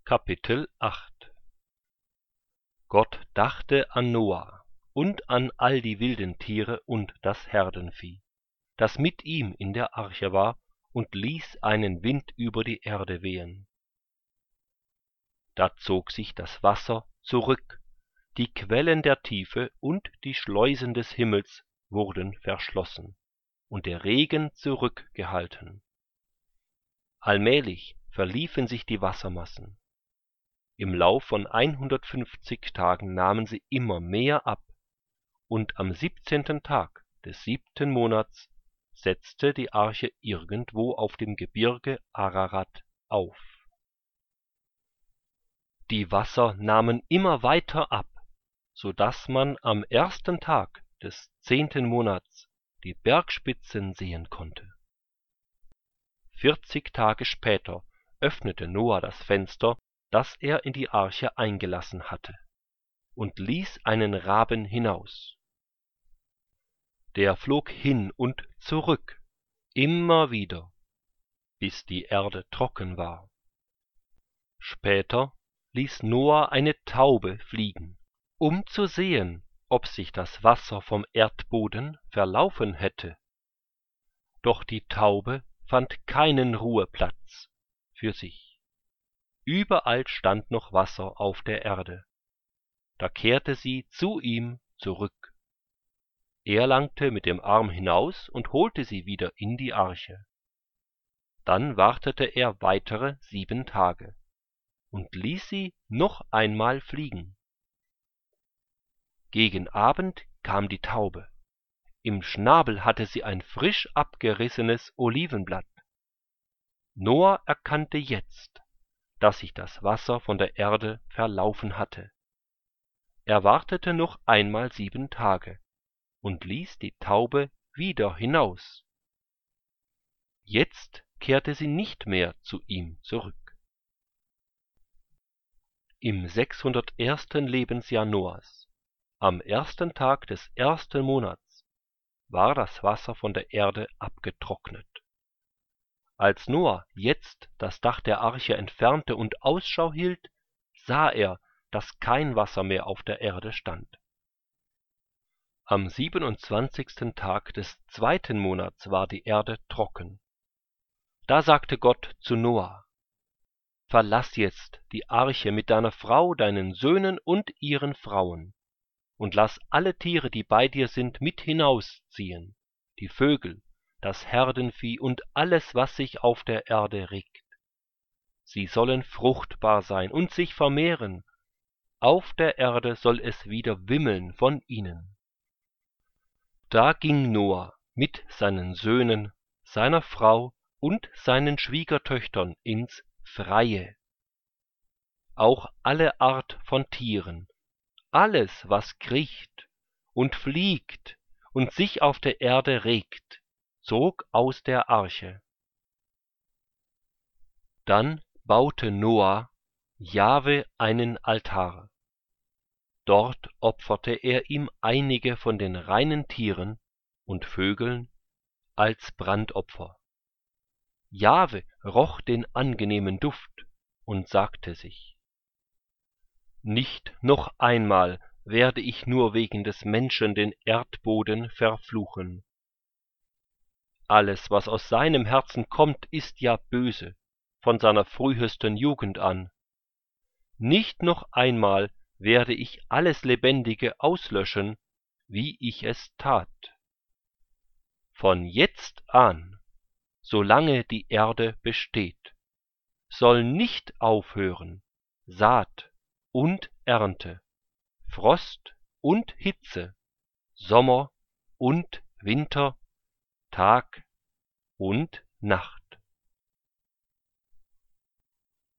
Kapitel 8 Gott dachte an Noah und an all die wilden Tiere und das Herdenvieh, das mit ihm in der Arche war, und ließ einen Wind über die Erde wehen. Da zog sich das Wasser zurück, die Quellen der Tiefe und die Schleusen des Himmels wurden verschlossen und der Regen zurückgehalten. Allmählich verliefen sich die Wassermassen. Im Lauf von 150 Tagen nahmen sie immer mehr ab, und am 17. Tag des 7. Monats setzte die Arche irgendwo auf dem Gebirge Ararat auf. Die Wasser nahmen immer weiter ab, so daß man am 1. Tag des 10. Monats die Bergspitzen sehen konnte. 40 Tage später öffnete Noah das Fenster, das er in die Arche eingelassen hatte, und ließ einen Raben hinaus. Der flog hin und zurück, immer wieder, bis die Erde trocken war. Später ließ Noah eine Taube fliegen, um zu sehen, ob sich das Wasser vom Erdboden verlaufen hätte. Doch die Taube fand keinen Ruheplatz für sich. Überall stand noch Wasser auf der Erde. Da kehrte sie zu ihm zurück. Er langte mit dem Arm hinaus und holte sie wieder in die Arche. Dann wartete er weitere 7 Tage und ließ sie noch einmal fliegen. Gegen Abend kam die Taube. Im Schnabel hatte sie ein frisch abgerissenes Olivenblatt. Noah erkannte jetzt, dass sich das Wasser von der Erde verlaufen hatte. Er wartete noch einmal 7 Tage und ließ die Taube wieder hinaus. Jetzt kehrte sie nicht mehr zu ihm zurück. Im 601. Lebensjahr Noahs, am 1. Tag des 1. Monats, war das Wasser von der Erde abgetrocknet. Als Noah jetzt das Dach der Arche entfernte und Ausschau hielt, sah er, dass kein Wasser mehr auf der Erde stand. Am 27. Tag des 2. Monats war die Erde trocken. Da sagte Gott zu Noah: Verlass jetzt die Arche mit deiner Frau, deinen Söhnen und ihren Frauen, und lass alle Tiere, die bei dir sind, mit hinausziehen, die Vögel, das Herdenvieh und alles, was sich auf der Erde regt. Sie sollen fruchtbar sein und sich vermehren. Auf der Erde soll es wieder wimmeln von ihnen. Da ging Noah mit seinen Söhnen, seiner Frau und seinen Schwiegertöchtern ins Freie. Auch alle Art von Tieren, alles, was kriecht und fliegt und sich auf der Erde regt, zog aus der Arche. Dann baute Noah Jahwe einen Altar. Dort opferte er ihm einige von den reinen Tieren und Vögeln als Brandopfer. Jahwe roch den angenehmen Duft und sagte sich: Nicht noch einmal werde ich nur wegen des Menschen den Erdboden verfluchen. Alles, was aus seinem Herzen kommt, ist ja böse, von seiner frühesten Jugend an. Nicht noch einmal werde ich alles Lebendige auslöschen, wie ich es tat. Von jetzt an, solange die Erde besteht, soll nicht aufhören Saat und Ernte, Frost und Hitze, Sommer und Winter, Tag und Nacht.